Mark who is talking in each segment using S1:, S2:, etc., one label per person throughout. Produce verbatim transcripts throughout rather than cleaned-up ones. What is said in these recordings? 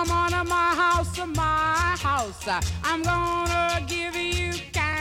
S1: Come on to my house, to my house. I'm gonna give you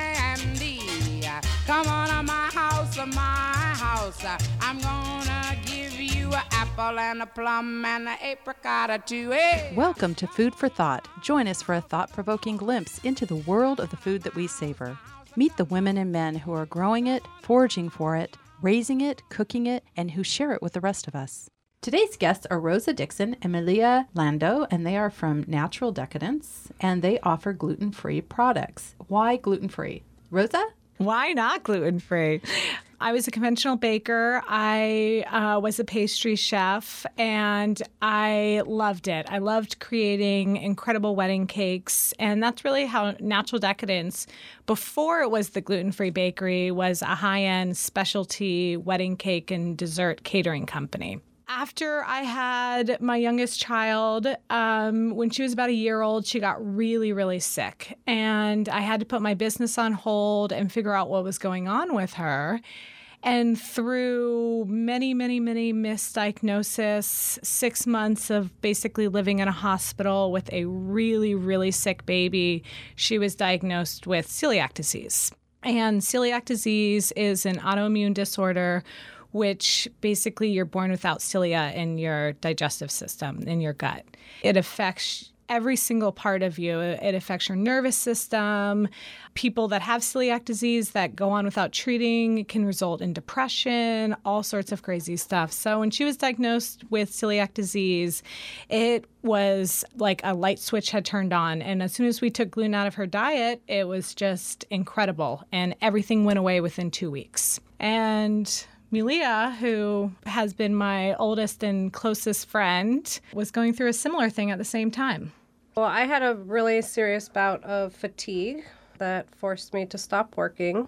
S1: candy. Come on to my house, to my house. I'm gonna give you an apple and a plum and an apricot or two. Hey.
S2: Welcome to Food for Thought. Join us for a thought-provoking glimpse into the world of the food that we savor. Meet the women and men who are growing it, foraging for it, raising it, cooking it, and who share it with the rest of us. Today's guests are Rosa Dixon and Melia Lando, and they are from Natural Decadence, and they offer gluten-free products. Why gluten-free? Rosa?
S3: Why not gluten-free? I was a conventional baker. I uh, was a pastry chef, and I loved it. I loved creating incredible wedding cakes, and that's really how Natural Decadence, before it was the gluten-free bakery, was a high-end specialty wedding cake and dessert catering company. After I had my youngest child, um, when she was about a year old, she got really, really sick. And I had to put my business on hold and figure out what was going on with her. And through many, many, many misdiagnoses, six months of basically living in a hospital with a really, really sick baby, she was diagnosed with celiac disease. And celiac disease is an autoimmune disorder which basically you're born without cilia in your digestive system, in your gut. It affects every single part of you. It affects your nervous system. People that have celiac disease that go on without treating can result in depression, all sorts of crazy stuff. So when she was diagnosed with celiac disease, it was like a light switch had turned on. And as soon as we took gluten out of her diet, it was just incredible. And everything went away within two weeks. And Melia, who has been my oldest and closest friend, was going through a similar thing at the same time.
S4: Well, I had a really serious bout of fatigue that forced me to stop working.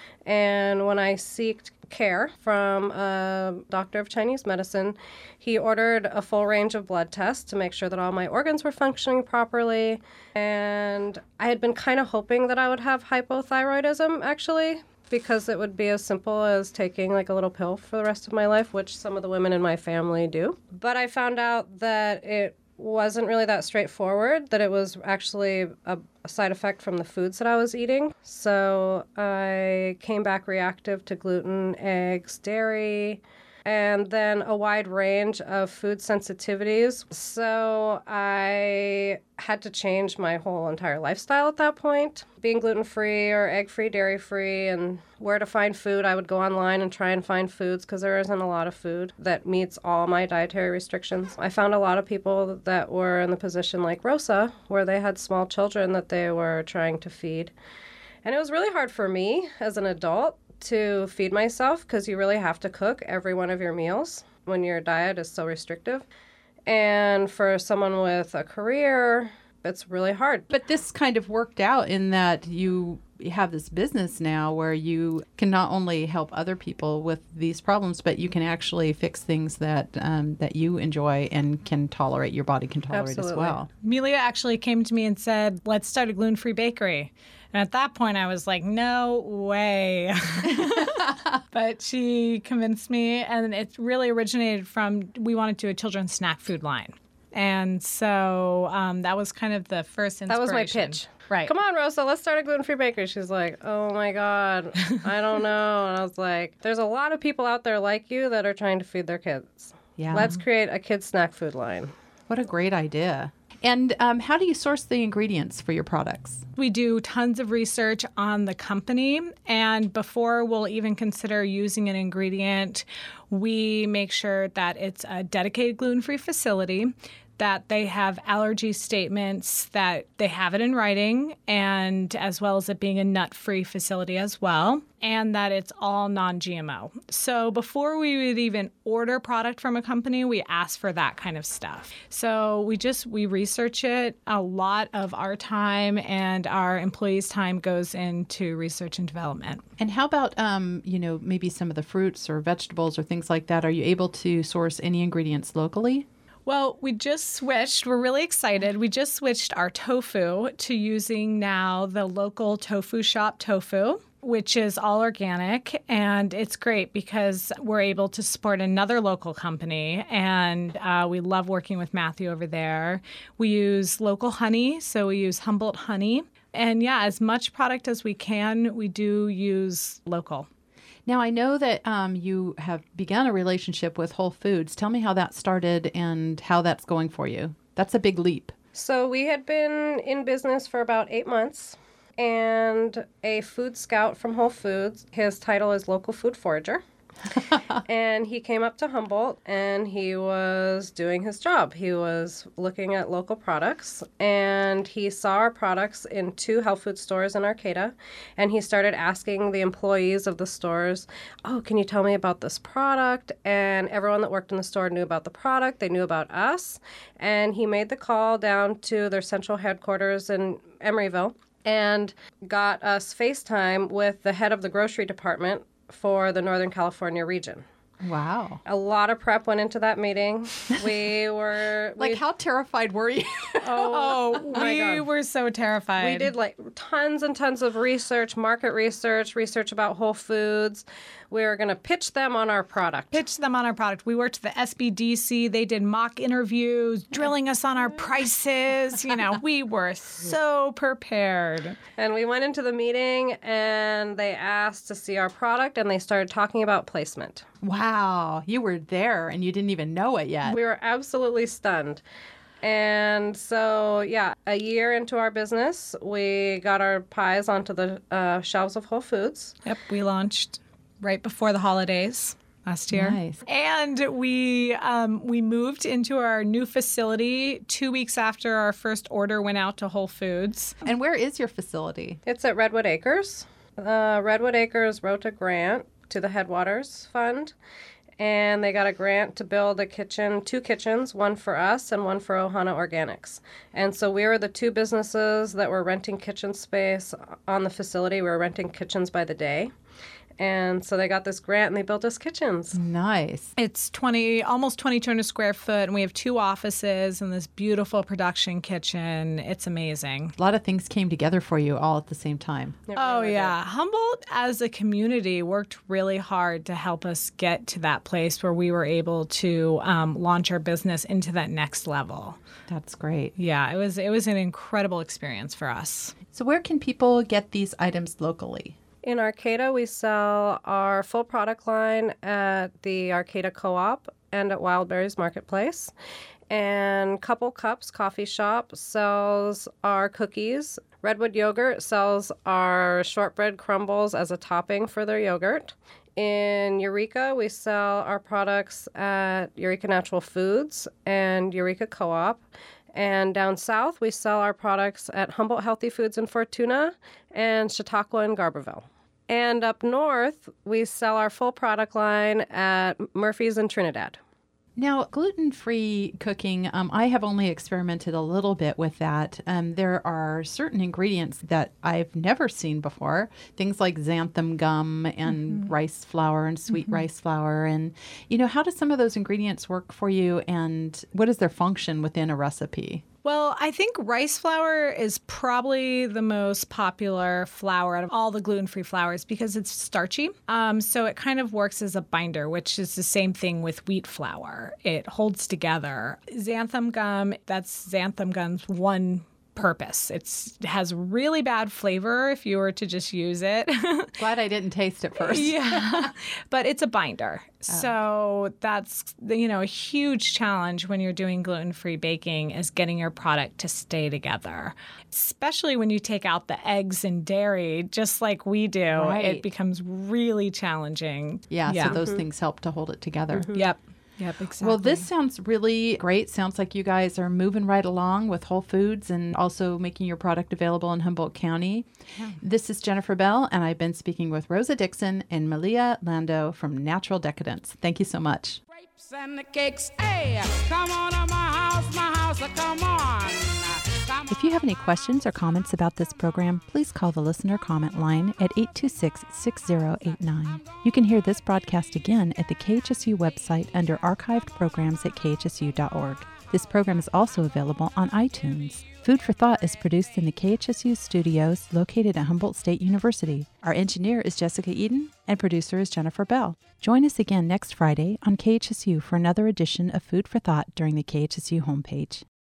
S4: And when I sought care from a doctor of Chinese medicine, he ordered a full range of blood tests to make sure that all my organs were functioning properly. And I had been kind of hoping that I would have hypothyroidism, actually, because it would be as simple as taking like a little pill for the rest of my life, which some of the women in my family do. But I found out that it wasn't really that straightforward, that it was actually a, a side effect from the foods that I was eating. So I came back reactive to gluten, eggs, dairy, and then a wide range of food sensitivities. So I had to change my whole entire lifestyle at that point. Being gluten-free or egg-free, dairy-free, and where to find food, I would go online and try and find foods because there isn't a lot of food that meets all my dietary restrictions. I found a lot of people that were in the position like Rosa, where they had small children that they were trying to feed. And it was really hard for me as an adult to feed myself because you really have to cook every one of your meals when your diet is so restrictive. And for someone with a career, it's really hard.
S2: But this kind of worked out in that you have this business now where you can not only help other people with these problems, but you can actually fix things that um, that you enjoy and can tolerate, your body can tolerate
S4: Absolutely.
S2: as well.
S3: Melia actually came to me and said, let's start a gluten-free bakery. And at that point, I was like, no way. But she convinced me, and it really originated from, we wanted to do a children's snack food line. And so um, that was kind of the first inspiration.
S4: That was my pitch.
S3: Right.
S4: Come on, Rosa, let's start a gluten-free bakery. She's like, oh my God, I don't know. And I was like, there's a lot of people out there like you that are trying to feed their kids.
S2: Yeah.
S4: Let's create a kids' snack food line.
S2: What a great idea. And um, how do you source the ingredients for your products?
S3: We do tons of research on the company, and before we'll even consider using an ingredient, we make sure that it's a dedicated gluten-free facility, that they have allergy statements, that they have it in writing, and as well as it being a nut-free facility as well, and that it's all non-G M O. So before we would even order product from a company, we ask for that kind of stuff. So we just, we research it. A lot of our time and our employees' time goes into research and development.
S2: And how about, um, you know, maybe some of the fruits or vegetables or things like that? Are you able to source any ingredients locally?
S3: Well, we just switched. We're really excited. We just switched our tofu to using now the local tofu shop tofu. which is all organic. And it's great because we're able to support another local company. And uh, we love working with Matthew over there. We use local honey, so we use Humboldt honey. And yeah, as much product as we can, we do use local.
S2: Now, I know that um, you have begun a relationship with Whole Foods. Tell me how that started and how that's going for you. That's a big leap.
S4: So we had been in business for about eight months, and a food scout from Whole Foods, his title is Local Food Forager, and he came up to Humboldt, and he was doing his job. He was looking at local products, and he saw our products in two health food stores in Arcata, and he started asking the employees of the stores, oh, can you tell me about this product? And everyone that worked in the store knew about the product. They knew about us, and he made the call down to their central headquarters in Emeryville and got us FaceTime with the head of the grocery department for the Northern California region.
S2: Wow.
S4: A lot of prep went into that meeting. We were...
S2: Like,
S4: we,
S2: how terrified were you?
S4: oh,
S3: Oh,
S4: my
S3: we
S4: God.
S3: were so terrified.
S4: We did like tons and tons of research, market research, research about Whole Foods. We were going to pitch them on our product.
S3: Pitch them on our product. We worked with the S B D C. They did mock interviews, drilling us on our prices. You know, we were so prepared.
S4: And we went into the meeting and they asked to see our product and they started talking about placement.
S2: Wow. You were there and you didn't even know it yet.
S4: We were absolutely stunned. And so, yeah, a year into our business, we got our pies onto the uh, shelves of Whole Foods.
S3: Yep, we launched right before the holidays last year.
S2: Nice.
S3: And we um, we moved into our new facility two weeks after our first order went out to Whole Foods.
S2: And where is your facility?
S4: It's at Redwood Acres. Uh, Redwood Acres wrote a grant to the Headwaters Fund, and they got a grant to build a kitchen, two kitchens, one for us and one for Ohana Organics. And so we were the two businesses that were renting kitchen space on the facility. We were renting kitchens by the day. And so they got this grant and they built us kitchens.
S2: Nice.
S3: It's twenty, almost twenty-two hundred square foot, and we have two offices and this beautiful production kitchen. It's amazing.
S2: A lot of things came together for you all at the same time.
S4: It
S3: Oh,
S4: really
S3: yeah. Humboldt as a community worked really hard to help us get to that place where we were able to um, launch our business into that next level.
S2: That's great.
S3: Yeah, it was it was an incredible experience for us.
S2: So where can people get these items locally?
S4: In Arcata, we sell our full product line at the Arcata Co-op and at Wildberries Marketplace. And Couple Cups Coffee Shop sells our cookies. Redwood Yogurt sells our shortbread crumbles as a topping for their yogurt. In Eureka, we sell our products at Eureka Natural Foods and Eureka Co-op. And down south, we sell our products at Humboldt Healthy Foods in Fortuna and Chautauqua in Garberville. And up north, we sell our full product line at Murphy's in Trinidad.
S2: Now, gluten-free cooking, um, I have only experimented a little bit with that. Um, there are certain ingredients that I've never seen before, things like xanthan gum and mm-hmm. rice flour and sweet mm-hmm. rice flour. And, you know, how do some of those ingredients work for you, and what is their function within a recipe?
S3: Well, I think rice flour is probably the most popular flour out of all the gluten-free flours because it's starchy. Um, so it kind of works as a binder, which is the same thing with wheat flour. It holds together. Xanthan gum, that's xanthan gum's one purpose. It's, it has really bad flavor if you were to just use it.
S2: Glad I didn't taste it first.
S3: Yeah, but it's a binder. Oh. So that's, you know, a huge challenge when you're doing gluten-free baking is getting your product to stay together. Especially when you take out the eggs and dairy, just like we do,
S2: right.
S3: It becomes really challenging.
S2: Yeah,
S3: yeah.
S2: so those mm-hmm. things help to hold it together.
S3: Mm-hmm. Yep. Yep, exactly.
S2: Well, this sounds really great. Sounds like you guys are moving right along with Whole Foods and also making your product available in Humboldt County. Yeah. This is Jennifer Bell, and I've been speaking with Rosa Dixon and Malia Lando from Natural Decadence. Thank you so much.
S1: Grapes and the cakes, hey, come on to my house, my house, come on.
S2: If you have any questions or comments about this program, please call the listener comment line at eight two six, six zero eight nine. You can hear this broadcast again at the K H S U website under archived programs at K H S U dot org. This program is also available on iTunes. Food for Thought is produced in the K H S U studios located at Humboldt State University. Our engineer is Jessica Eden, and producer is Jennifer Bell. Join us again next Friday on K H S U for another edition of Food for Thought during the K H S U homepage.